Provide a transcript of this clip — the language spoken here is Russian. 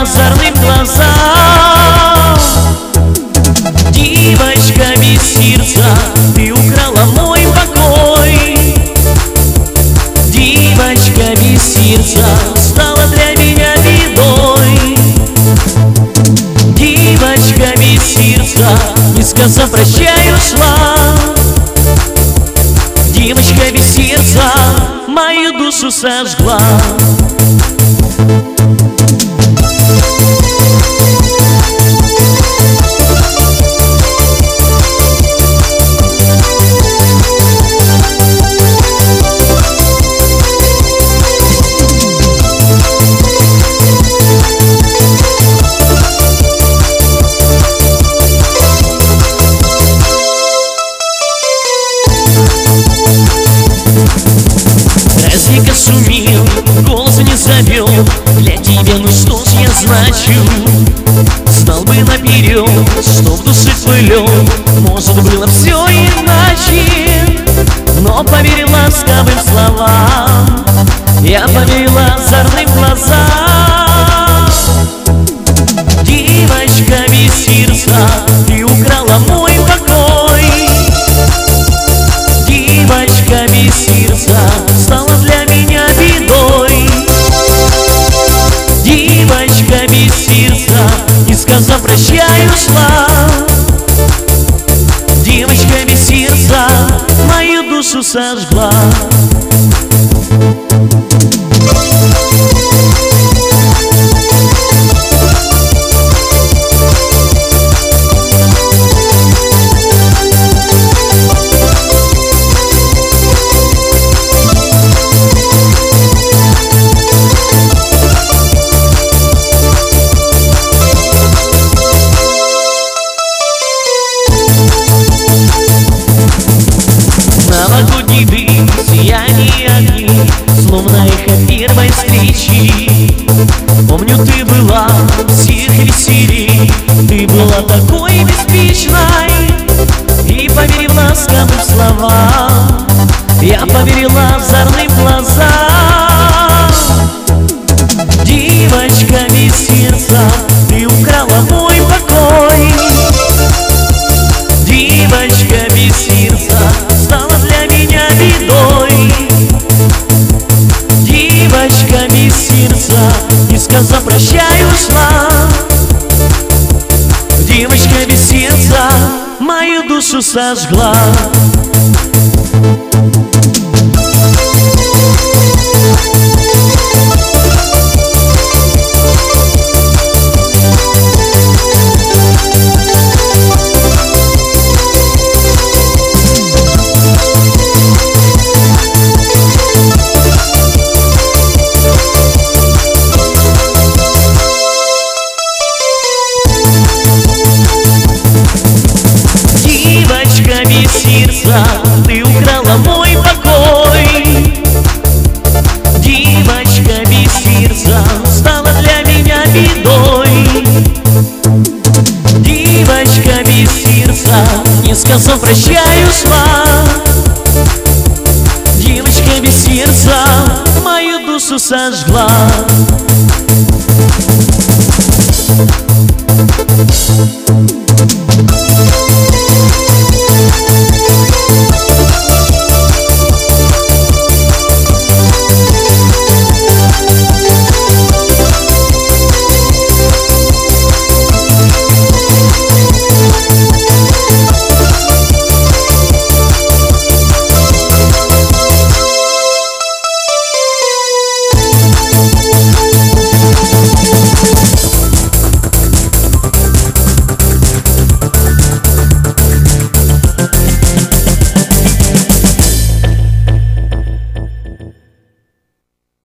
озорным глазам. Девочка без сердца, ты украла мой покой. Девочка без сердца стала для меня бедой. Девочка без сердца, не сказав прощай, ушла. Девочка без сердца мою душу сожгла. Разве-ка сумел, голос не завел, для тебя, ну что ж я значу? Знал бы наперед, что в душе твой лед, может, было все иначе. Но поверил ласковым словам, я поверила озорным глазам. Девочка без сердца, ты украла мой покой. Девочка без сердца стала для меня бедой. Девочка без сердца, не сказав прощай, ушла. Девочка без сердца мою душу сожгла. Новогодний дым, сияние огней, словно эхо первой встречи. Помню, ты была всех веселей, ты была такой беспечной. И поверив ласковым словам, я поверила озорным глазам. Девочка без сердца, ты украла мой покой. Девочка без сердца стала для меня бедой. Девочка без сердца, не сказав прощай, ушла. Девочка без сердца мою душу сожгла. Девочка без сердца, ты украла мой покой. Девочка без сердца стала для меня бедой. Девочка без сердца, не сказав прощай, ушла. Девочка без сердца мою душу сожгла.